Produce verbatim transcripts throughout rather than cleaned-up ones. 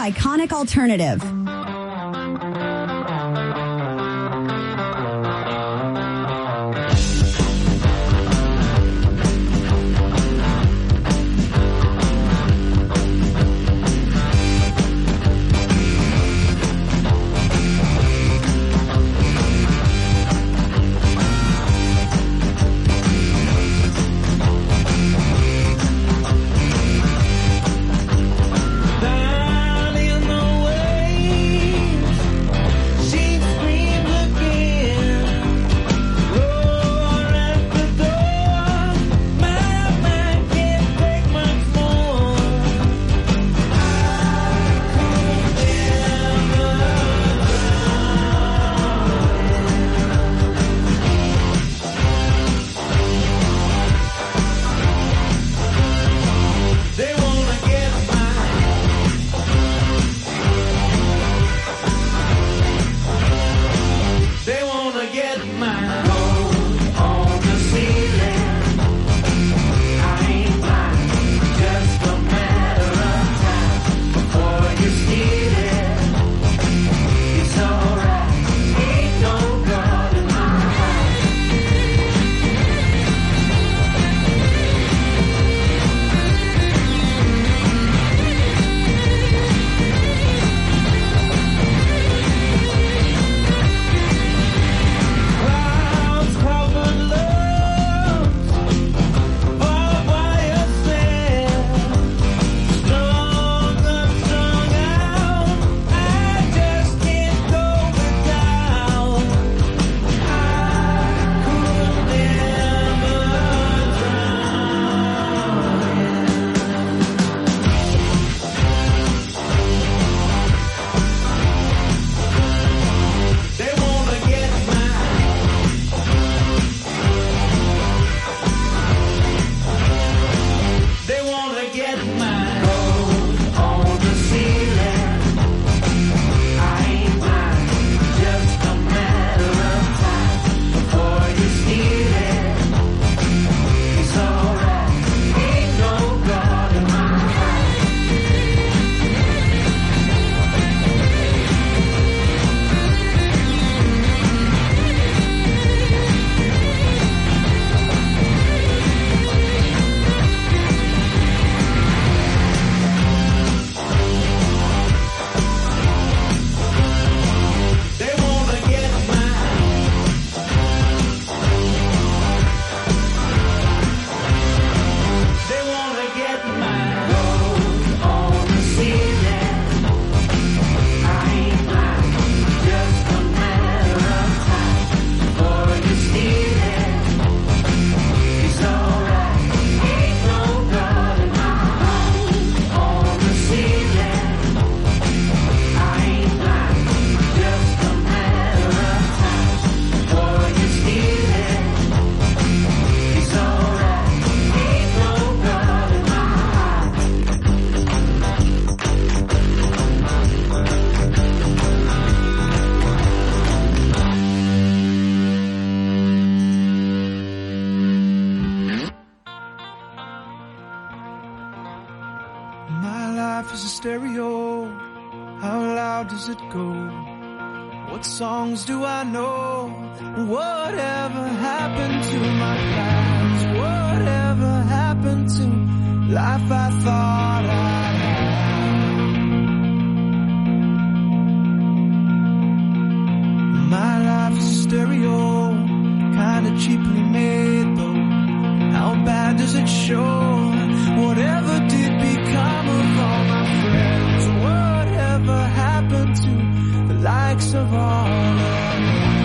iconic alternative. stereo, how loud does it go? What songs do I know? Whatever happened to my plans? Whatever happened to life I thought I'd have? My life is a stereo, kinda cheaply made though. How bad does it show? Whatever did become of all my friends? Whatever happened to the likes of all of them?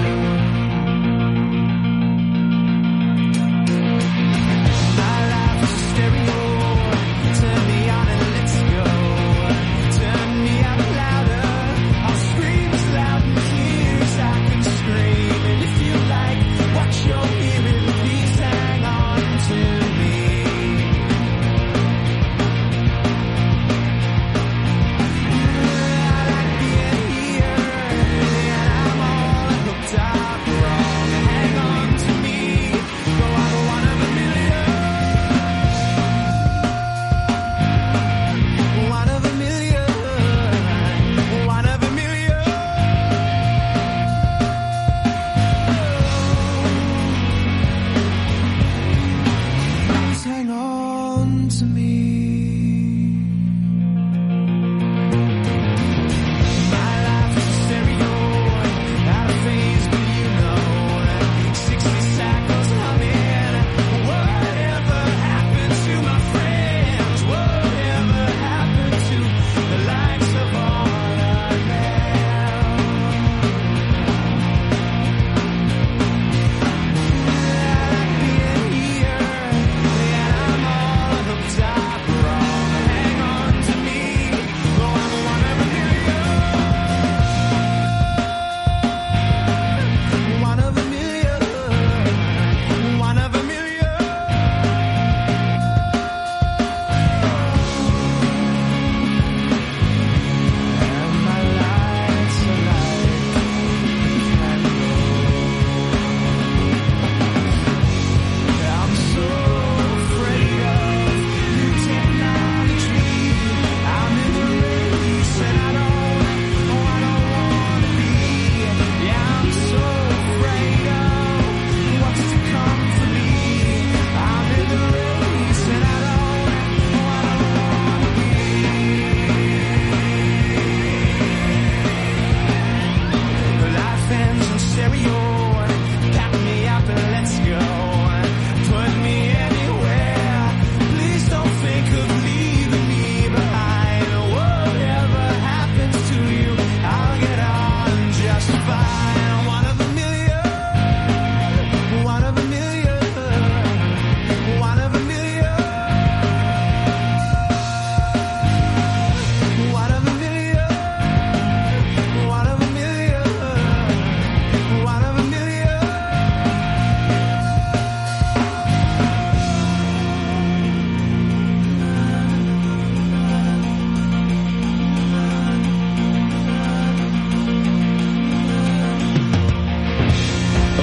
My life is a stereo, turn me on and let's go. Turn me up louder, I'll scream as loud and clear as I can scream. And if you like what you're hearing, please hang on to me. I like being here, and I'm all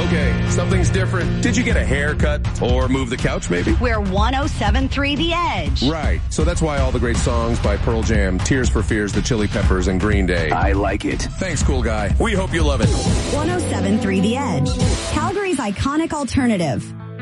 Okay, something's different. Did you get a haircut or move the couch maybe? We're one oh seven point three The Edge. Right. So that's why all the great songs by Pearl Jam, Tears for Fears, The Chili Peppers, and Green Day. I like it. Thanks, cool guy. We hope you love it. one oh seven point three The Edge. Calgary's iconic alternative.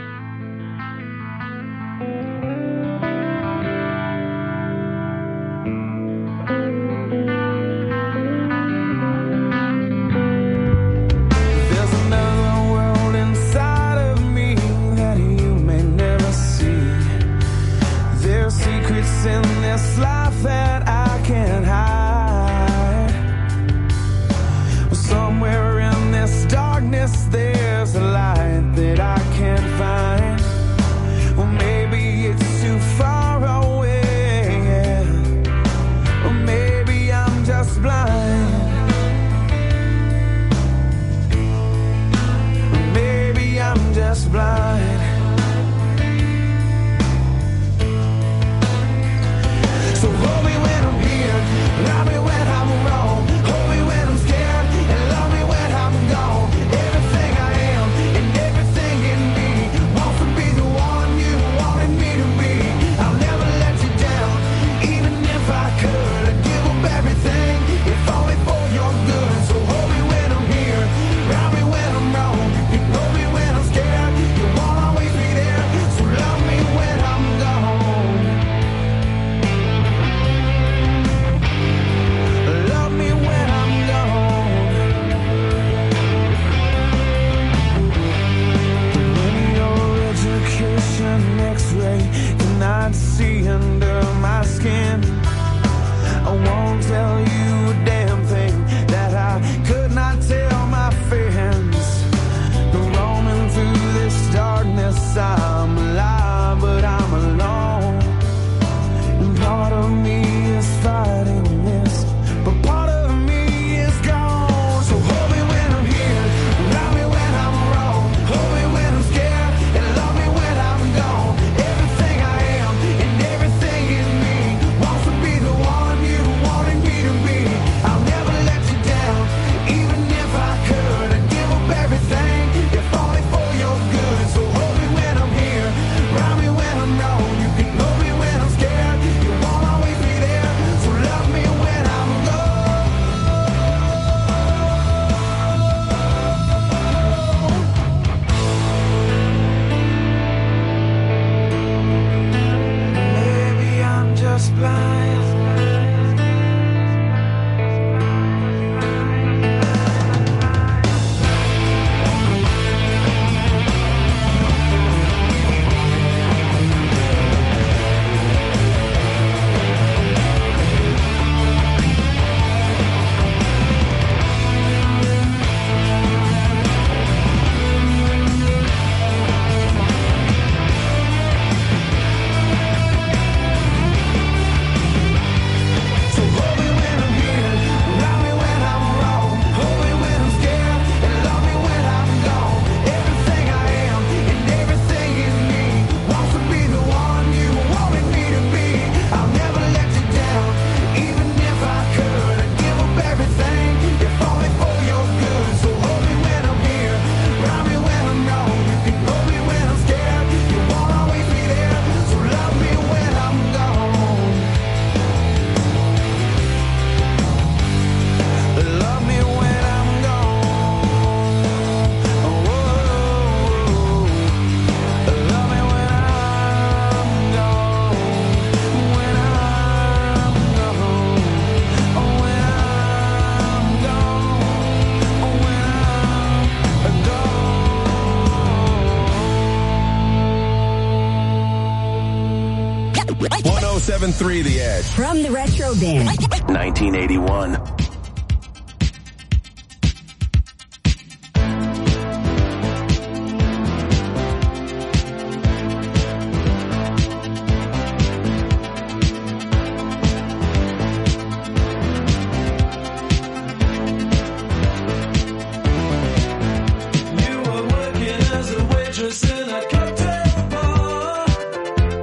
one oh seven point three The Edge. From the Retro Bin. nineteen eighty-one.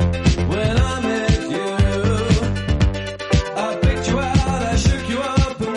When I met you, I picked you out, I shook you up.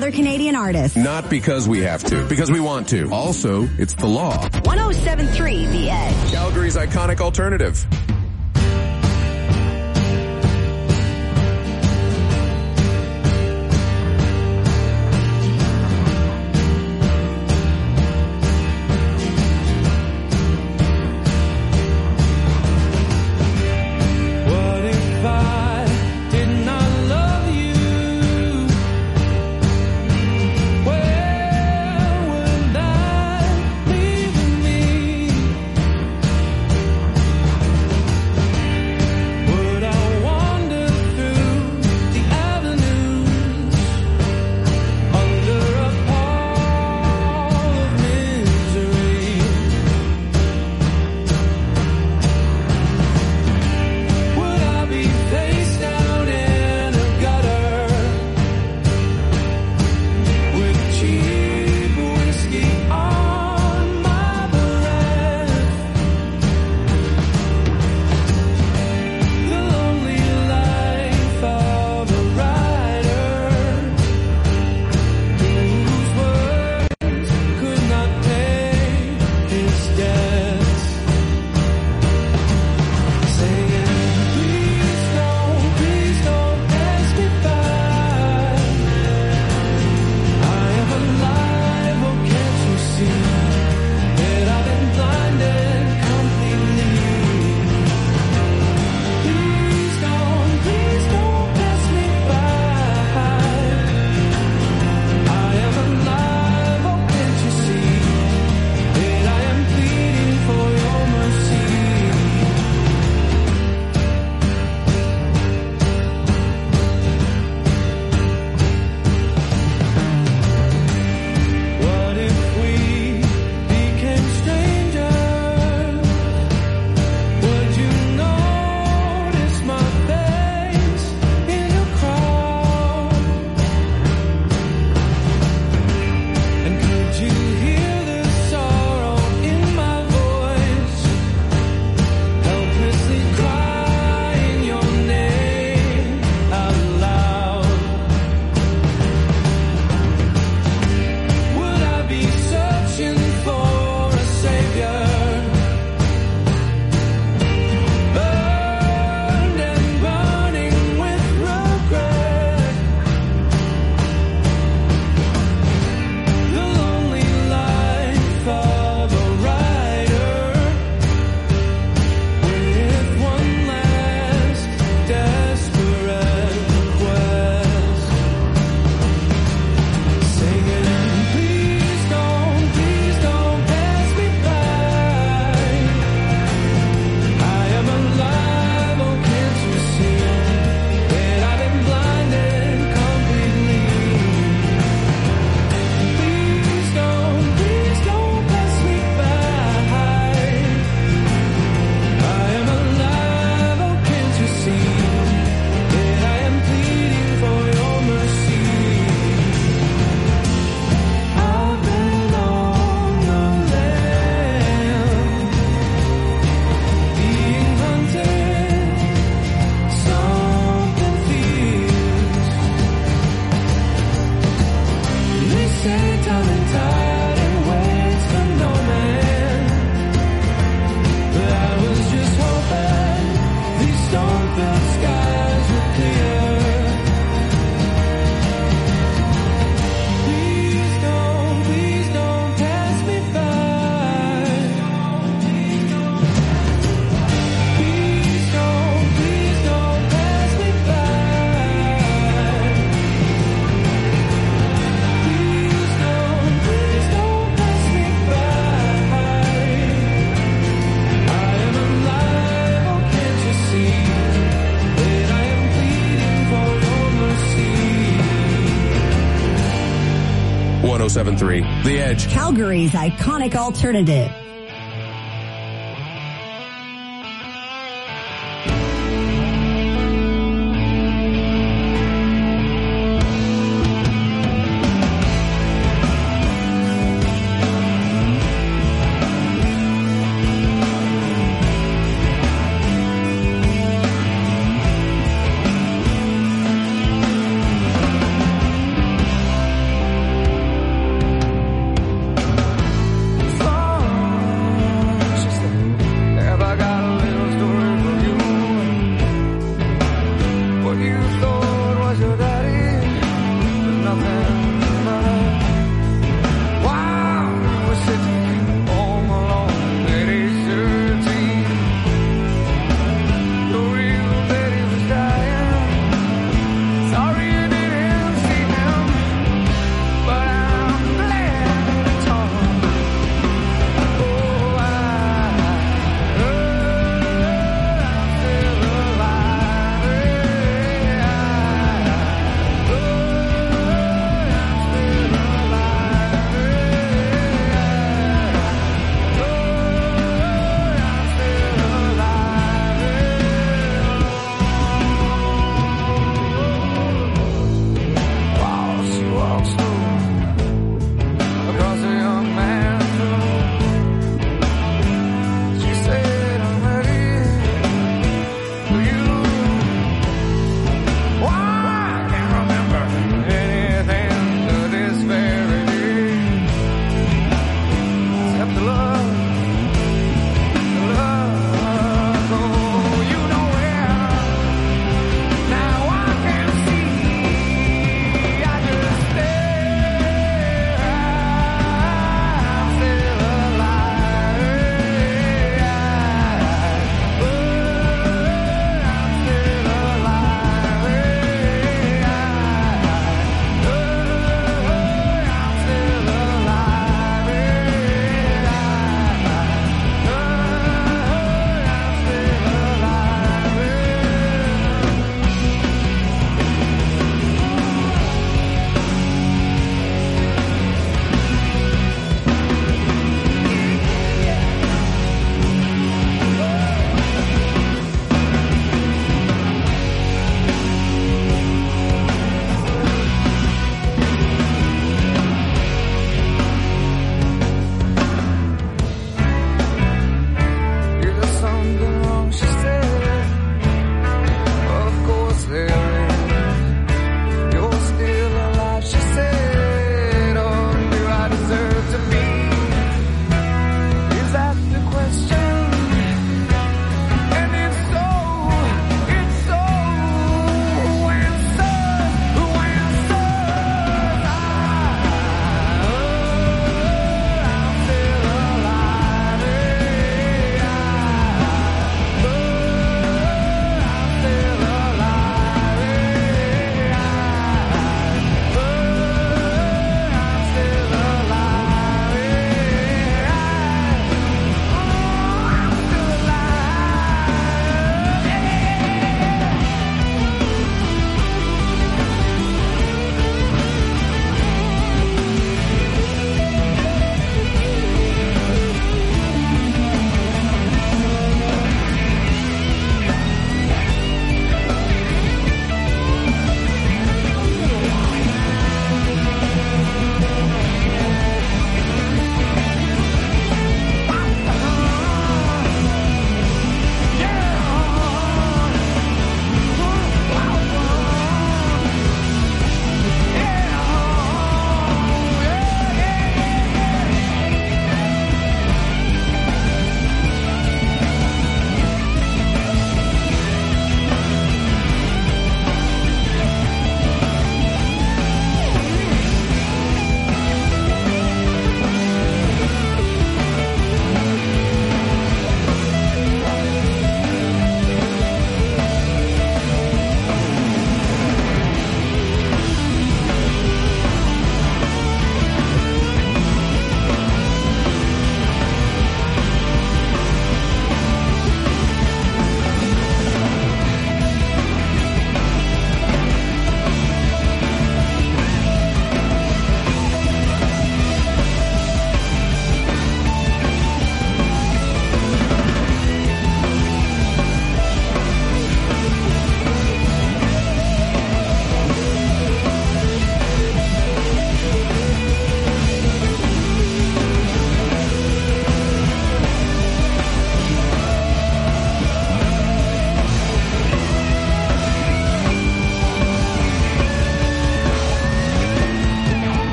another Canadian artist. Not because we have to, because we want to. Also, it's the law. one oh seven point three The Edge. Calgary's iconic alternative. What if I did not love you? Where would I leave me? Would I wander through the avenues under a pall of misery? Would I be face down in a gutter with cheap whiskey on my breath? The lonely life of a writer whose words could not pay his debts. Saying, please don't, please don't pass me by. I am alive, oh can't you see that I've been blinded completely? Please don't, please don't pass me by. I am alive, oh can't you see that I am pleading for your mercy? What if we became strangers? Would you notice my face in a crowd? And could you hear the sorrow in my voice, helplessly crying your name out loud? Would I be searching for a savior, burned and burning with regret? The lonely life of a writer with one last desperate request. Singing, please don't, please don't pass me by. I am alive, oh can't you see that I've been blinded completely? Please don't, please don't pass me by. I am alive, oh can't you see that I am pleading for your mercy? I've been on the land, being hunted, something feels. They say time and tide and waits for no man, but I was just hoping these storm-filled skies would clear. Please don't, please don't pass me by. Please don't, please don't pass me by. Please don't, please don't pass me by. I am alive, oh can't you see that I am pleading for your mercy? one oh seven point three The Edge. Calgary's iconic alternative. Oh,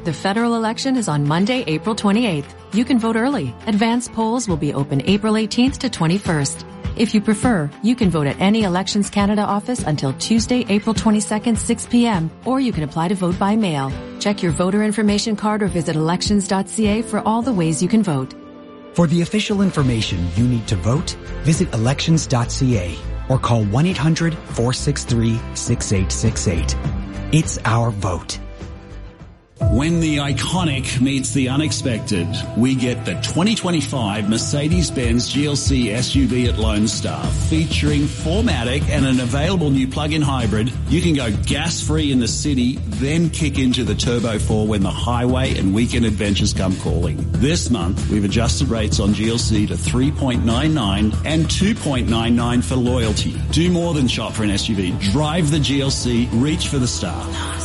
The federal election is on Monday, April twenty-eighth. You can vote early. Advance polls will be open April eighteenth to twenty-first. If you prefer, you can vote at any Elections Canada office until Tuesday, April twenty-second, six p.m., or you can apply to vote by mail. Check your voter information card or visit elections dot c a for all the ways you can vote. For the official information you need to vote, visit elections dot c a or call one eight hundred, four six three, six eight six eight. It's our vote. When the iconic meets the unexpected, we get the twenty twenty-five Mercedes-Benz G L C S U V at Lone Star, featuring four matic and an available new plug-in hybrid. You can go gas-free in the city, then kick into the Turbo four when the highway and weekend adventures come calling. This month, we've adjusted rates on G L C to three point nine nine and two point nine nine for loyalty. Do more than shop for an S U V. Drive the G L C. Reach for the star.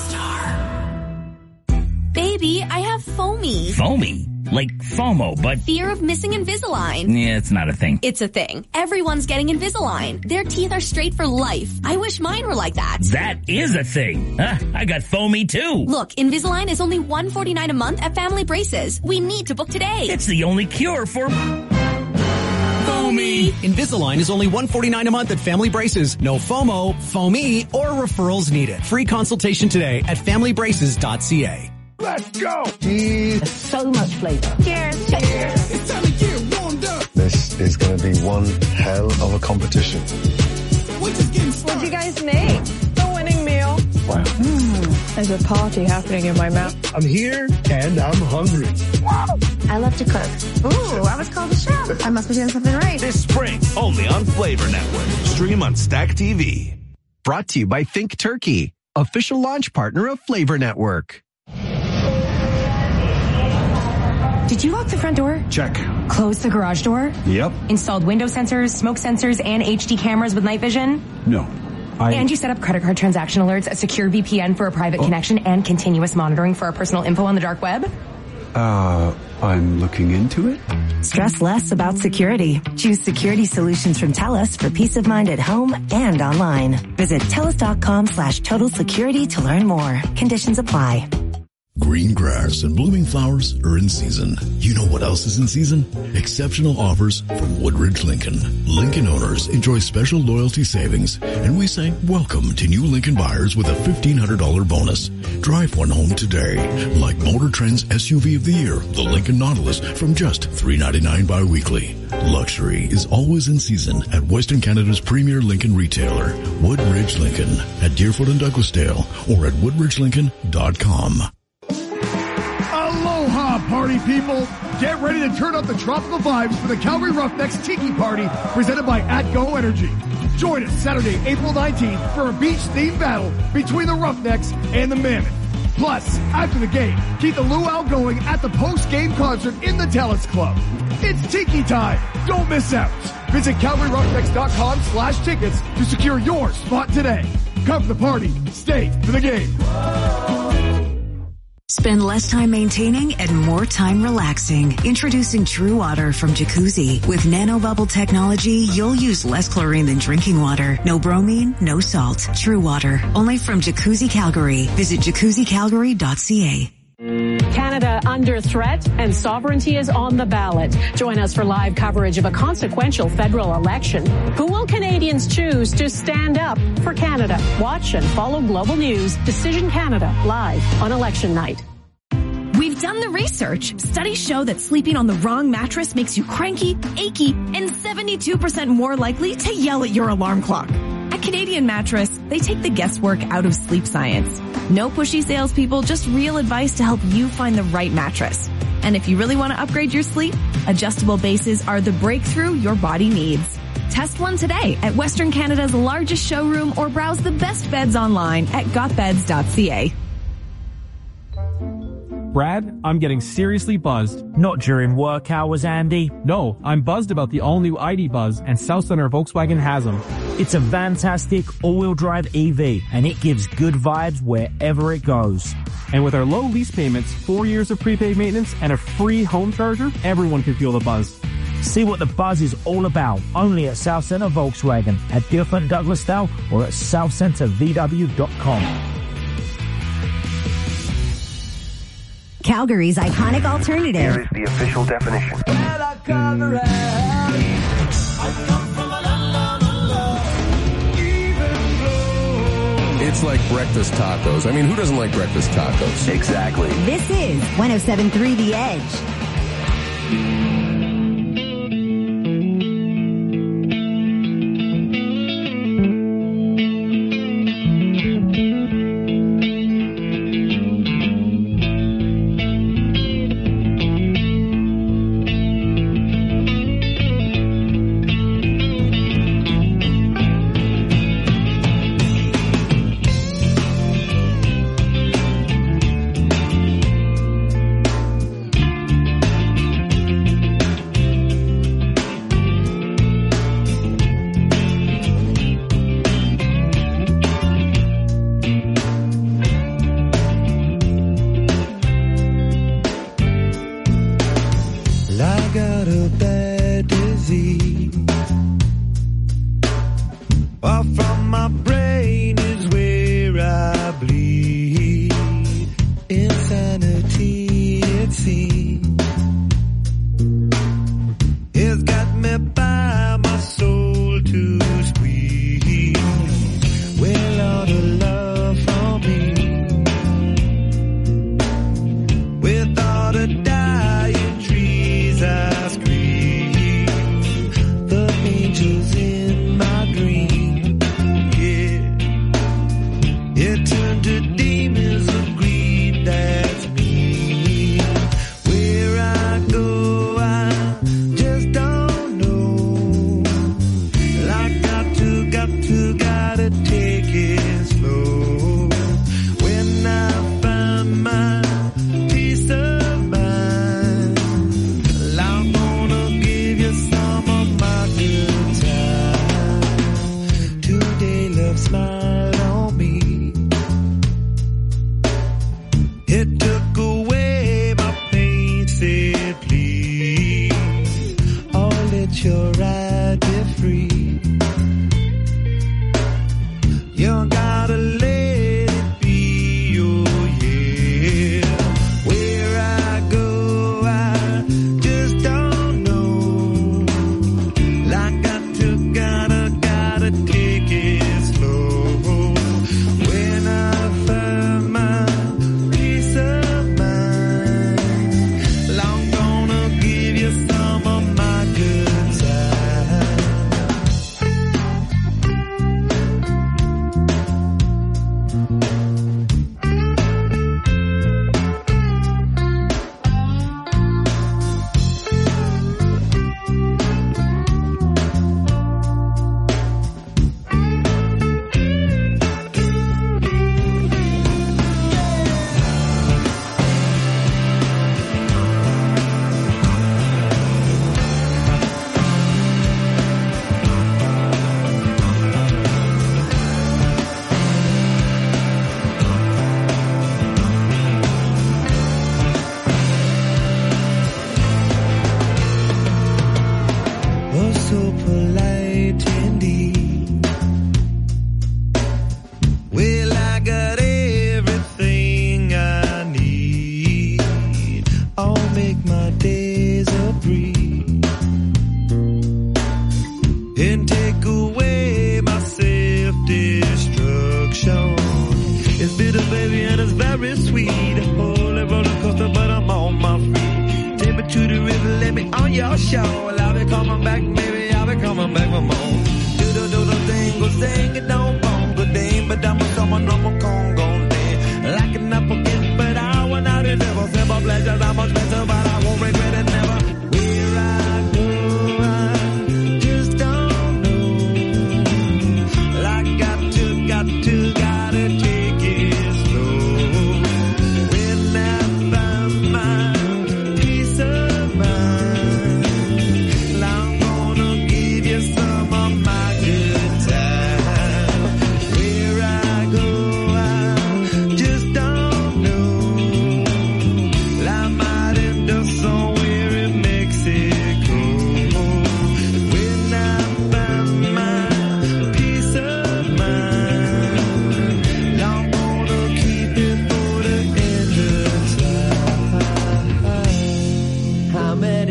Baby, I have foamy. Foamy? Like FOMO, but... Fear of missing Invisalign. Yeah, it's not a thing. It's a thing. Everyone's getting Invisalign. Their teeth are straight for life. I wish mine were like that. That is a thing. Huh? I got foamy too. Look, Invisalign is only one hundred forty-nine dollars a month at Family Braces. We need to book today. It's the only cure for... Foamy. Invisalign is only one hundred forty-nine dollars a month at Family Braces. No FOMO, foamy, or referrals needed. Free consultation today at family braces dot c a. Let's go! Cheers. So much flavor. Cheers. Cheers. It's time to get warmed up. This is going to be one hell of a competition. We're just getting started. What'd you guys make? The winning meal. Wow. Mm, there's a party happening in my mouth. I'm here and I'm hungry. Wow. I love to cook. Ooh, I was called a chef. I must be doing something right. This spring, only on Flavor Network. Stream on Stack T V. Brought to you by Think Turkey, official launch partner of Flavor Network. Did you lock the front door? Check. Close the garage door? Yep. Installed window sensors, smoke sensors, and H D cameras with night vision? No. I... And you set up credit card transaction alerts, a secure V P N for a private oh. connection, and continuous monitoring for our personal info on the dark web? Uh, I'm looking into it. Stress less about security. Choose security solutions from TELUS for peace of mind at home and online. Visit telus.com slash total security to learn more. Conditions apply. Green grass and blooming flowers are in season. You know what else is in season? Exceptional offers from Woodridge Lincoln. Lincoln owners enjoy special loyalty savings, and we say welcome to new Lincoln buyers with a fifteen hundred dollars bonus. Drive one home today, like Motor Trend's S U V of the year, the Lincoln Nautilus, from just three ninety-nine bi-weekly. Luxury is always in season at Western Canada's premier Lincoln retailer, Woodridge Lincoln, at Deerfoot and Douglasdale, or at woodridge lincoln dot com. Aloha, party people! Get ready to turn up the tropical vibes for the Calgary Roughnecks Tiki Party presented by AtGo Energy. Join us Saturday, April nineteenth for a beach-themed battle between the Roughnecks and the Mammoth. Plus, after the game, keep the luau going at the post-game concert in the TELUS Club. It's Tiki time! Don't miss out! Visit calgary roughnecks dot com slash tickets to secure your spot today. Come for the party, stay for the game. Spend less time maintaining and more time relaxing. Introducing True Water from Jacuzzi. With nanobubble technology, you'll use less chlorine than drinking water. No bromine, no salt. True Water. Only from Jacuzzi Calgary. Visit jacuzzi calgary dot c a. Canada under threat and sovereignty is on the ballot. Join us for live coverage of a consequential federal election. Who will Canadians choose to stand up for Canada? Watch and follow Global News Decision Canada live on election night. We've done the research. Studies show that sleeping on the wrong mattress makes you cranky, achy, and seventy-two percent more likely to yell at your alarm clock. At Canadian Mattress, they take the guesswork out of sleep science. No pushy salespeople, just real advice to help you find the right mattress. And if you really want to upgrade your sleep, adjustable bases are the breakthrough your body needs. Test one today at Western Canada's largest showroom or browse the best beds online at got beds dot c a. Brad, I'm getting seriously buzzed. Not during work hours, Andy. No, I'm buzzed about the all-new I D Buzz, and South Center Volkswagen has them. It's a fantastic all-wheel drive E V, and it gives good vibes wherever it goes. And with our low lease payments, four years of prepaid maintenance, and a free home charger, everyone can feel the buzz. See what the buzz is all about, only at South Center Volkswagen, at Deerfoot and Douglasdale, or at south center v w dot com. Calgary's iconic alternative. Here is the official definition. It's like breakfast tacos. I mean, who doesn't like breakfast tacos? Exactly. This is one oh seven point three The Edge. My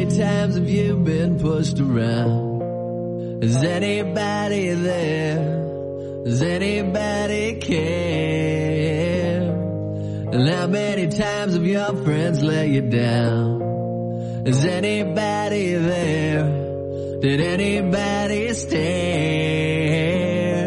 many times have you been pushed around? Is anybody there? Does anybody care? And how many times have your friends let you down? Is anybody there? Did anybody stare?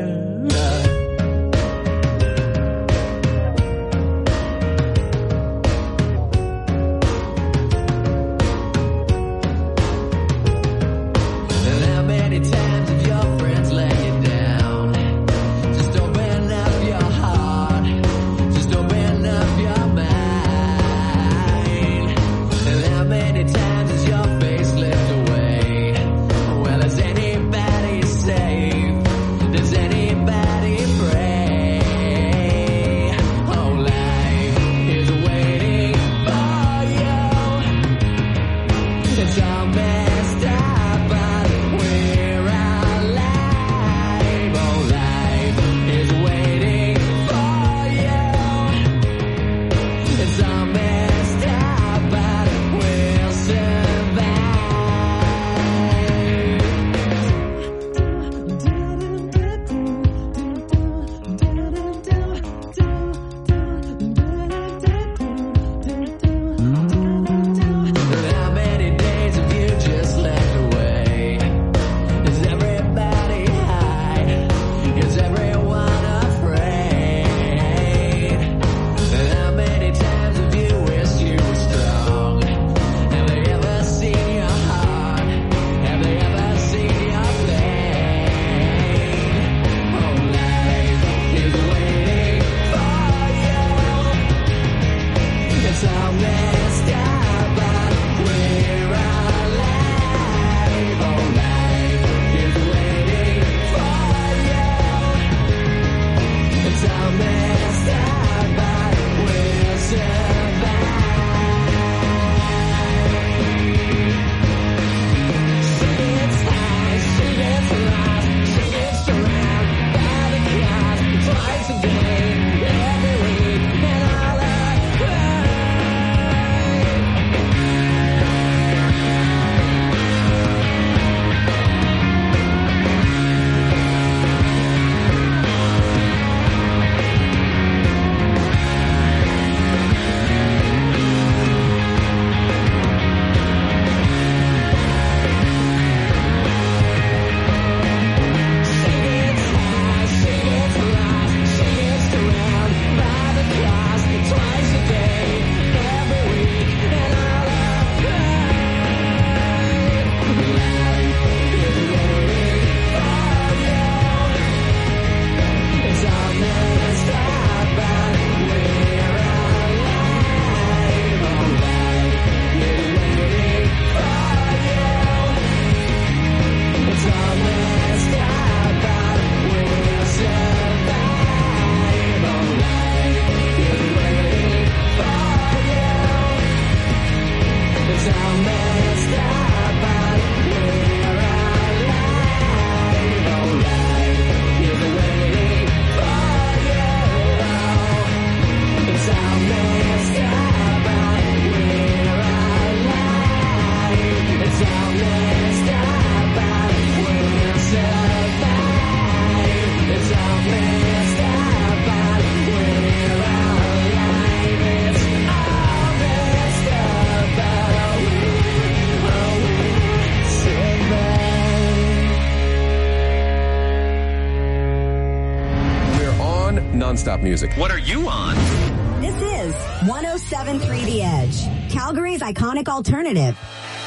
Non-stop music. What are you on? This is one oh seven point three The Edge, Calgary's iconic alternative.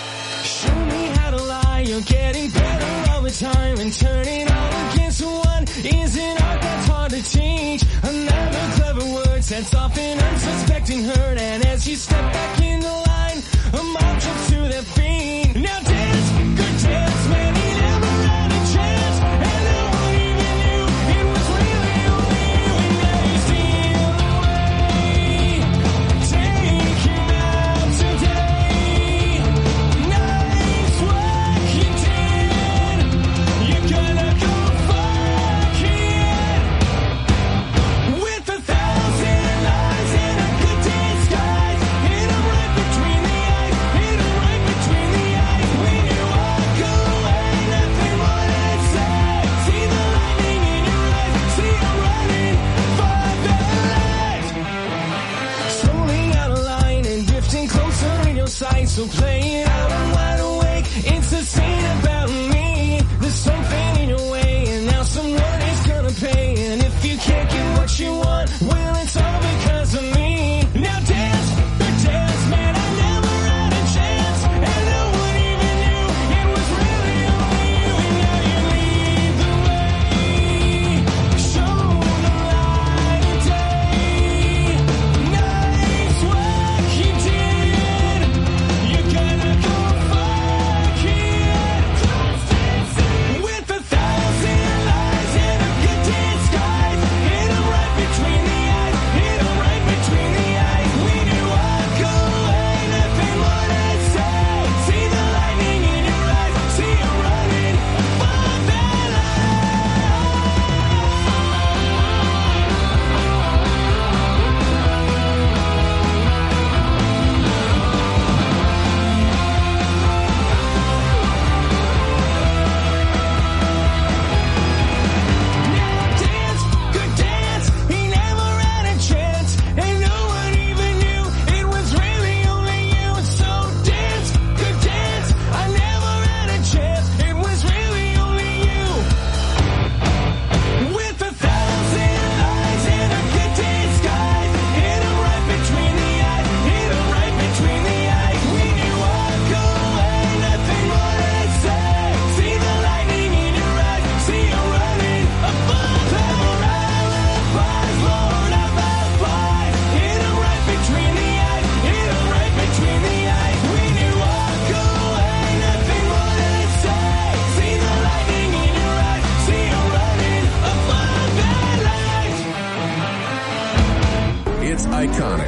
Show me how to lie, you're getting better all the time, and turning all against one is an art that's hard to teach. Another clever word sets off an unsuspecting hurt, and as you step back in the line, a mob jumps to their feet. Now dance, good dance, man, he never had a chance, and no one even knew it was really only when they steal away. Take him out today. Nice work you did. You're gonna go fucking with a thousand eyes and a good disguise in a right between.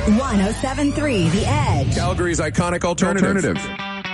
one oh seven point three The Edge. Calgary's iconic alternative. alternative.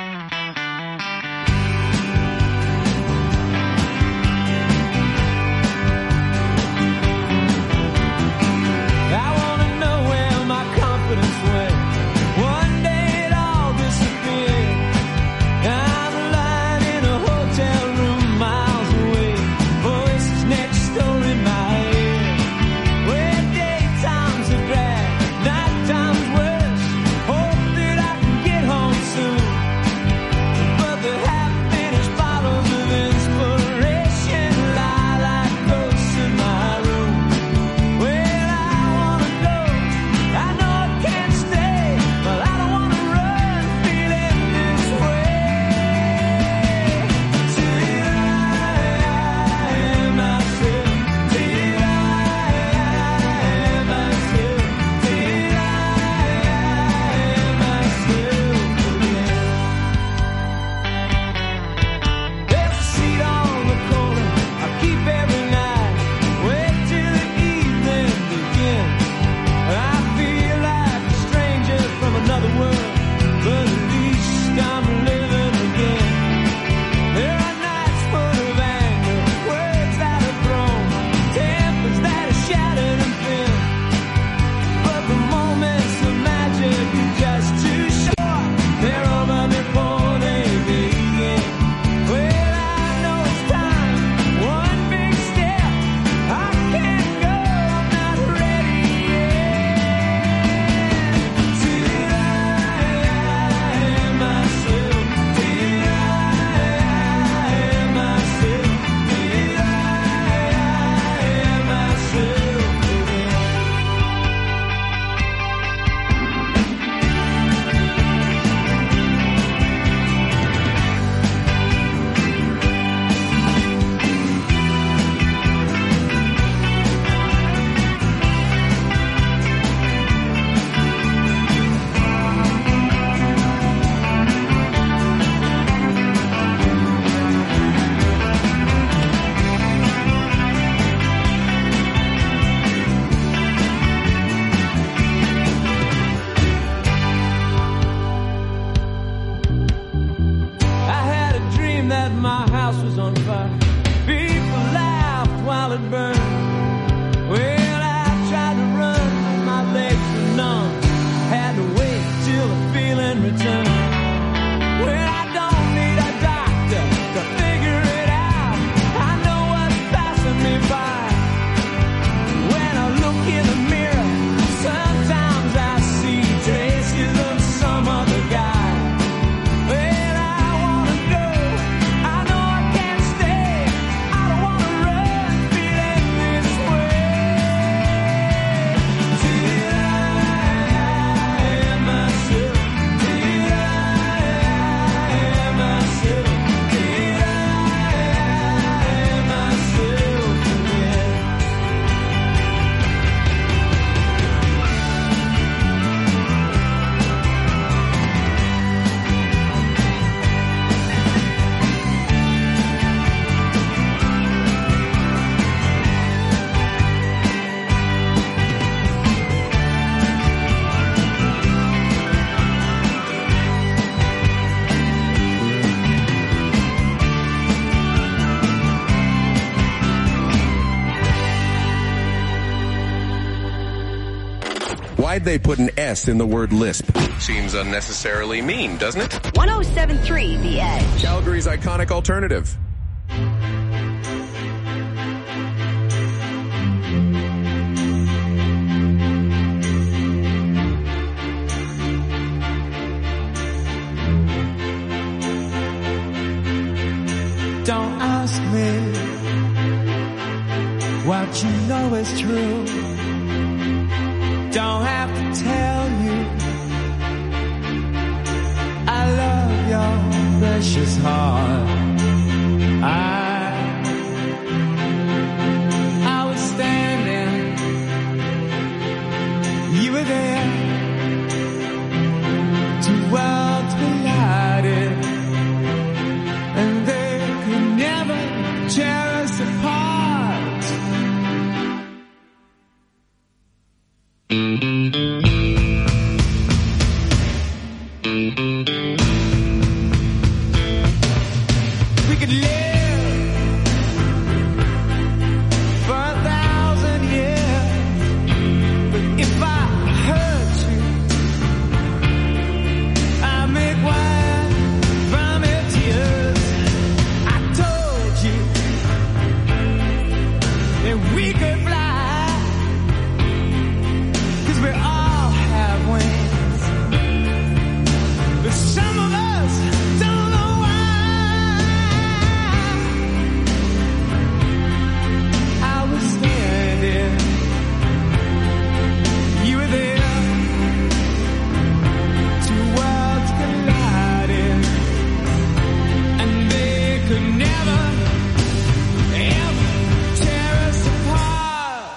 Why'd they put an S in the word lisp? Seems unnecessarily mean, doesn't it? one oh seven point three The Edge. Calgary's iconic alternative. Don't ask me what you know is true. Don't have to tell you I love your precious heart. I I was standing, you were there, two worlds collided, and they could never tear us apart. could live for a thousand years, but if I hurt you, I make wine from your tears. I told you that we could fly, 'cause we all have wings, but some of us don't know why. I was standing, you were there, two worlds colliding, and they could never, ever tear us apart.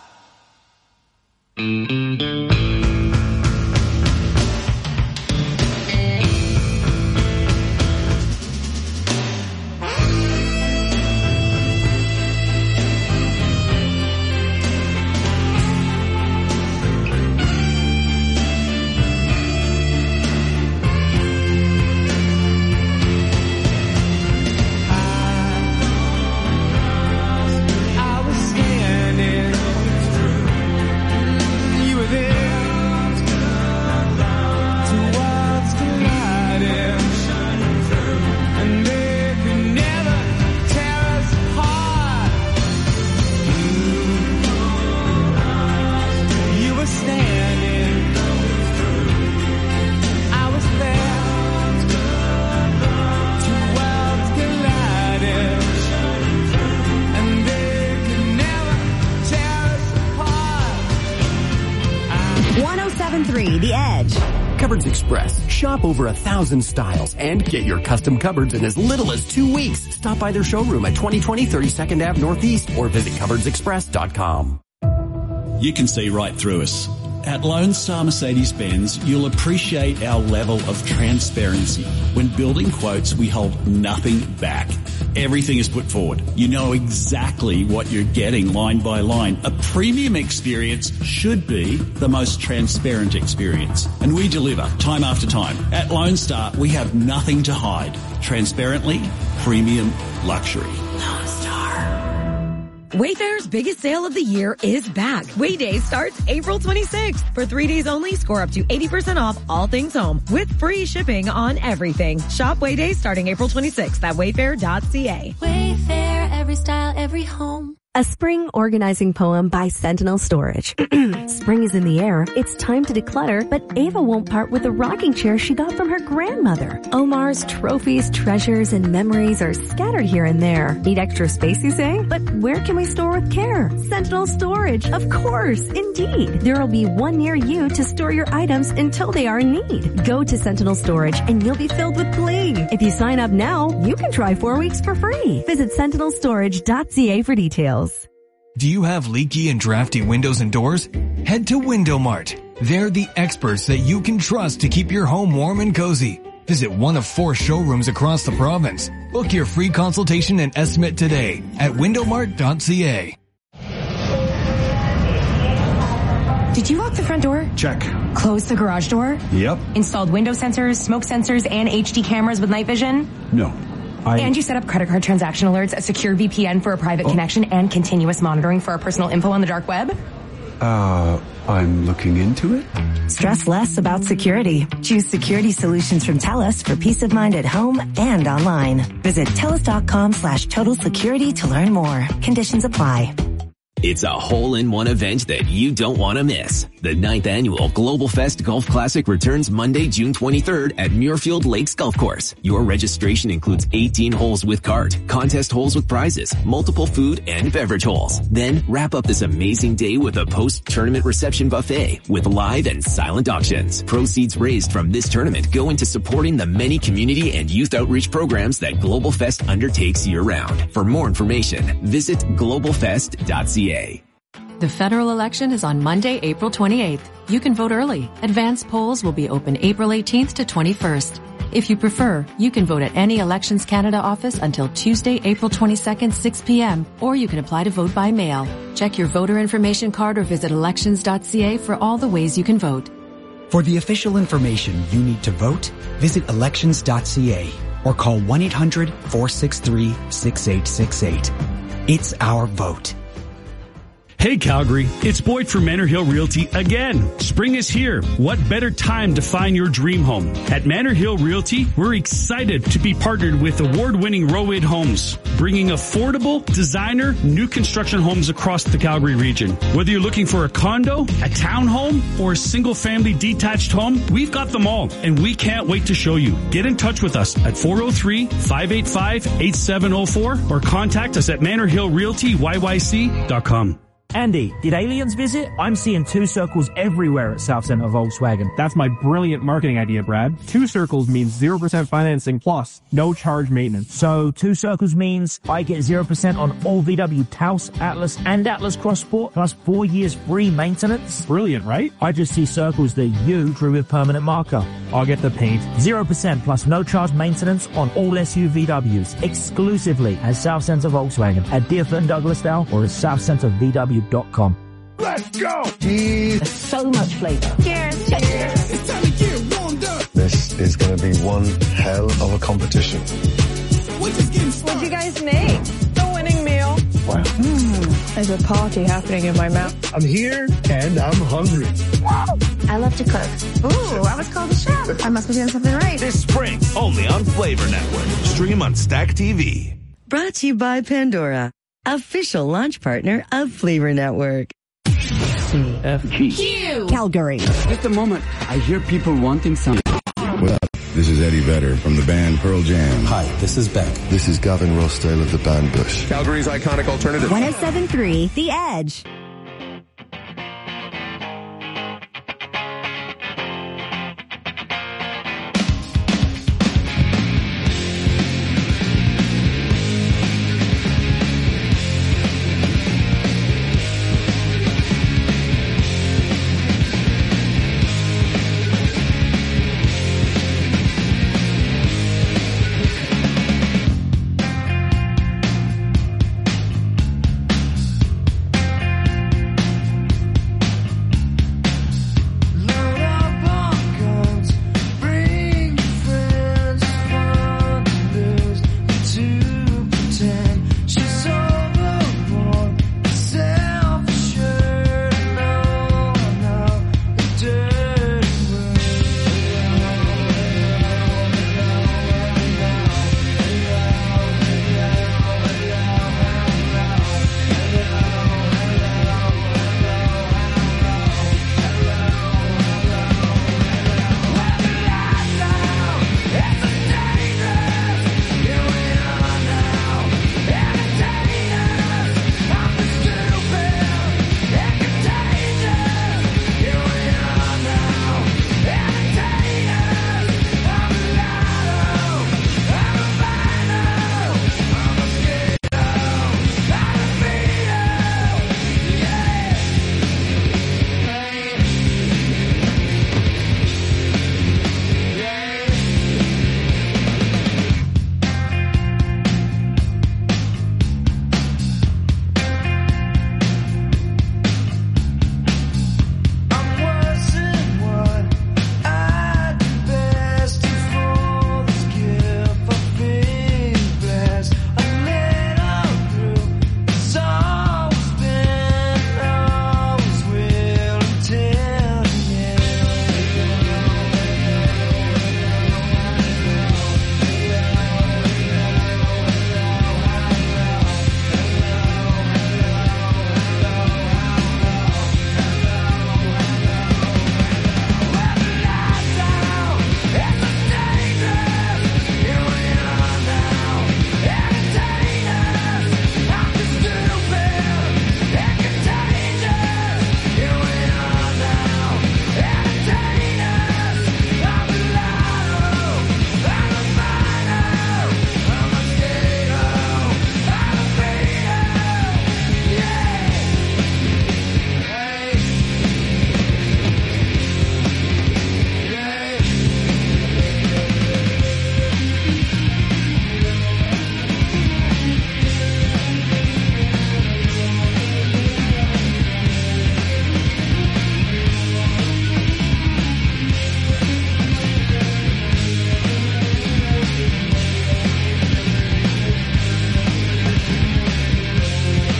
I was standing, you were there, two worlds colliding, and they could never tear us apart. You were standing, I was there, two worlds colliding, and they could never tear us apart. one oh seven point three The Edge. Cupboards Express. Shop over a thousand styles and get your custom cupboards in as little as two weeks. Stop by their showroom at twenty twenty thirty-second Avenue Northeast or visit cupboards express dot com. You can see right through us. At Lone Star Mercedes-Benz, you'll appreciate our level of transparency. When building quotes, we hold nothing back. Everything is put forward. You know exactly what you're getting line by line. A premium experience should be the most transparent experience. And we deliver time after time. At Lone Star, we have nothing to hide. Transparently, premium luxury. Lone Star. Wayfair's biggest sale of the year is back. Way Day starts April twenty-sixth. For three days only, score up to eighty percent off all things home with free shipping on everything. Shop Way Day starting April twenty-sixth at wayfair dot c a. Wayfair, every style, every home. A spring organizing poem by Sentinel Storage. Spring is in the air. It's time to declutter, but Ava won't part with the rocking chair she got from her grandmother. Omar's trophies, treasures, and memories are scattered here and there. Need extra space, you say? But where can we store with care? Sentinel Storage, of course, indeed. There'll be one near you to store your items until they are in need. Go to Sentinel Storage and you'll be filled with glee. If you sign up now, you can try four weeks for free. Visit sentinel storage dot c a for details. Do you have leaky and drafty windows and doors? Head to Window Mart. They're the experts that you can trust to keep your home warm and cozy. Visit one of four showrooms across the province. Book your free consultation and estimate today at window mart dot c a. Did you lock the front door? Check. Close the garage door? Yep. Installed window sensors, smoke sensors, and H D cameras with night vision? No. I... And you set up credit card transaction alerts, a secure V P N for a private oh. connection, and continuous monitoring for our personal info on the dark web? Uh, I'm looking into it. Stress less about security. Choose security solutions from TELUS for peace of mind at home and online. Visit telus.com slash total security to learn more. Conditions apply. It's a hole-in-one event that you don't want to miss. The ninth annual Global Fest Golf Classic returns Monday, June twenty-third at Muirfield Lakes Golf Course. Your registration includes eighteen holes with cart, contest holes with prizes, multiple food and beverage holes. Then wrap up this amazing day with a post-tournament reception buffet with live and silent auctions. Proceeds raised from this tournament go into supporting the many community and youth outreach programs that Global Fest undertakes year-round. For more information, visit global fest dot c a. The federal election is on Monday, April twenty-eighth. You can vote early. Advance polls will be open April eighteenth to twenty-first. If you prefer, you can vote at any Elections Canada office until Tuesday, April twenty-second, six p.m., or you can apply to vote by mail. Check your voter information card or visit elections dot c a for all the ways you can vote. For the official information you need to vote, visit elections dot c a. or call one eight hundred four six three six eight six eight. It's our vote. Hey Calgary, it's Boyd from Manor Hill Realty again. Spring is here. What better time to find your dream home? At Manor Hill Realty, we're excited to be partnered with award-winning Rowaid Homes, bringing affordable, designer, new construction homes across the Calgary region. Whether you're looking for a condo, a townhome, or a single-family detached home, we've got them all, and we can't wait to show you. Get in touch with us at four oh three, five eight five, eight seven oh four or contact us at manor hill realty y y c dot com. Andy, did aliens visit? I'm seeing two circles everywhere at South Centre Volkswagen. That's my brilliant marketing idea, Brad. Two circles means zero percent financing plus no charge maintenance. So two circles means I get zero percent on all V W Taos, Atlas, and Atlas Cross Sport, plus four years free maintenance. Brilliant, right? I just see circles that you drew with permanent marker. I'll get the paint. zero percent plus no charge maintenance on all S U V Ws, exclusively at South Centre Volkswagen at Deerfoot and Douglasdale or at south centre v w dot com. Let's go! Cheers. So much flavor. Cheers. Cheers. It's time to get warmed up. This is going to be one hell of a competition. What'd you guys make? The winning meal. Wow. Mm, there's a party happening in my mouth. I'm here and I'm hungry. I love to cook. Ooh, I was called a chef. I must be doing something right. This spring, only on Flavor Network. Stream on Stack T V. Brought to you by Pandora, official launch partner of Flavor Network. C F G. Q. Calgary. Just a moment. I hear people wanting something. What up? This is Eddie Vedder from the band Pearl Jam. Hi, this is Beck. This is Gavin Rossdale of the band Bush. Calgary's iconic alternative. one oh seven point three The Edge.